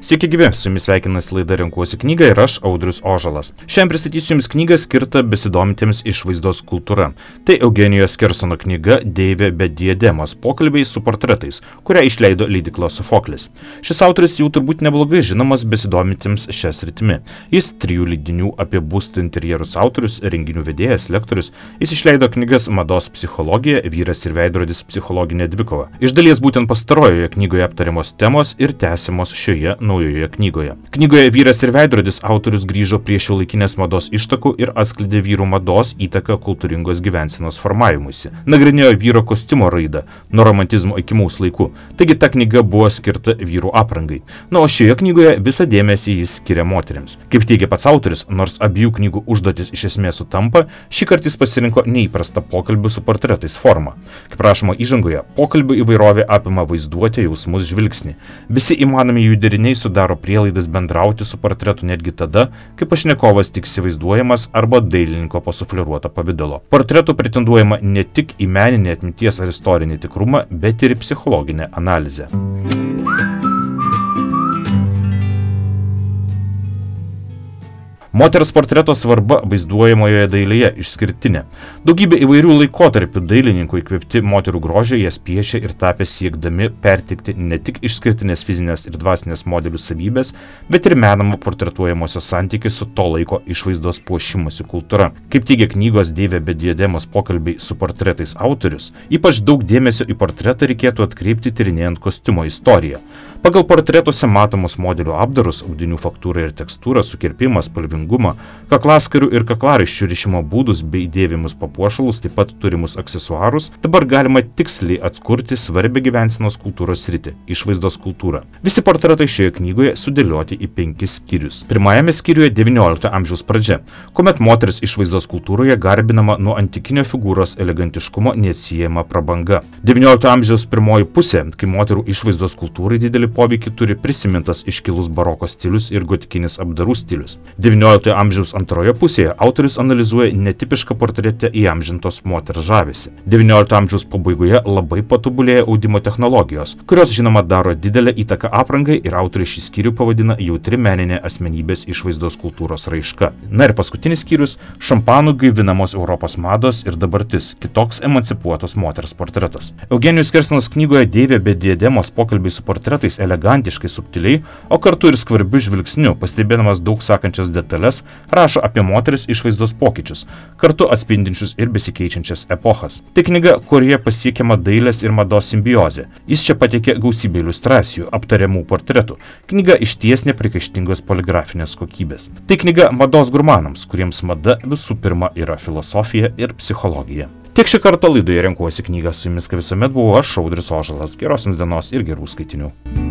Sveiki gyvi, su jumis sveikinasi laida Renkuosi knygą ir aš, Audrius Ožalas. Šiandien pristatysiu jums knygą skirtą besidomintiems išvaizdos kultūra. Tai Eugenijos Kersono knyga Deivė be diademos – pokalbiai su portretais, kurią išleido leidykla Sofoklis. Šis autorius jau turbūt neblogai žinomas besidomintiems šią sritimi. Jis 3 leidinių apie būstų interjerus autorius, renginių vedėjas, lektorius. Jis išleido knygas Mados psichologija, Vyras ir veidrodis psichologinė dvikova. Iš dalies būtent pastarojoje knygoje aptariamos temos ir tęsiamos šioje naujoje knygoje. Knygoje Vyras ir veidrodis autorius grįžo prie šiuolaikinės mados ištakų ir atskleidė vyrų mados įtaką kultūringos gyvensenos formavimuisi. Nagrinėjo vyro kostiumo raidą nuo romantizmo iki mūsų laikų. Taigi ta knyga buvo skirta vyrų aprangai. Na, o šioje knygoje visą dėmesį jis skiria moteriams. Kaip teigia pats autorius, nors abiejų knygų užduotis iš esmės sutampa, šį kartą jis pasirinko neįprastą pokalbių su portretais formą. Kaip rašoma įžangoje, pokalbių įvairovė apima vaizduotę, jausmus, žvilgsnį. Visi įmanomi jų deriniai sudaro prielaidas bendrauti su portretu netgi tada, kai pašnekovas tik įsivaizduojamas arba dailininko pasufleruoto pavidalo. Portretų pretenduojama ne tik į meninę atminties ar istorinį tikrumą, bet ir į psichologinę analizę. Moters portreto svarba vaizduojamoje dailėje išskirtinė. Daugybė įvairių laikotarpių dailininkų įkvėpti moterų grožio jas piešė ir tapė siekdami pertikti ne tik išskirtinės fizinės ir dvasinės modelių savybės, bet ir menamo portretuojamosios santykis su to laiko išvaizdos puošimosi kultūra. Kaip teigia knygos Deivė be diademos pokalbiai su portretais autorius, ypač daug dėmesio į portretą reikėtų atkreipti tyrinėjant kostiumo istoriją. Pagal portretuose matomus modelių apdarus, audinių faktūrą ir tekstūrą, sukirpimą, spalvingumą, kaklaskarių ir kaklaraiščių rišimo būdus bei dėvimus papuošalus, taip pat turimus aksesuarus, dabar galima tiksliai atkurti svarbią gyvensenos kultūros sritį – išvaizdos kultūrą. Visi portretai šioje knygoje sudėlioti į 5 skyrius. Pirmajame skyriuje 19 amžiaus pradžia, kuomet moteris išvaizdos kultūroje garbinama nuo antikinio figūros elegantiškumo neatsiejama prabanga. 19 amžiaus pirmoji pusė, kai moterų išvaizdos kultūrai didelį poveikį turi prisimintas iškilus baroko stilius ir gotikinis apdarų stilius. 19 amžiaus antroje pusėje autorius analizuoja netipišką portrete įamžintos moters žavesį. 19 amžiaus pabaigoje labai patobulėja audimo technologijos, kurios žinoma daro didelę įtaką aprangai ir autorius šį skyrių pavadina jautri meninė asmenybės išvaizdos kultūros raiška. Na ir paskutinis skyrius – šampanų gaivinamos Europos mados ir dabartis, kitoks emancipuotos moters portretas. Eugenijos Kersonos knygoje Deivė be diademos pokalbiai su portretais elegantiškai, subtiliai, o kartu ir skvarbiu žvilgsniu, pastebėdamas daug sakančias detalės, rašo apie moteris išvaizdos pokyčius, kartu atspindinčius ir besikeičiančias epochas. Tai knyga, kurioje pasiekiama dailės ir mados simbiozė. Jis čia pateikė gausybę iliustracijų, aptariamų portretų. Knyga išties neprikaištingos poligrafinės kokybės. Tai knyga mados gurmanams, kuriems mada visų pirma yra filosofija ir psichologija. Tiek šį kartą laidoje Renkuosi knygą, su jumis kaip visuomet buvau aš, Audrius Ožalas. Geros jums dienos ir gerų skaitinių.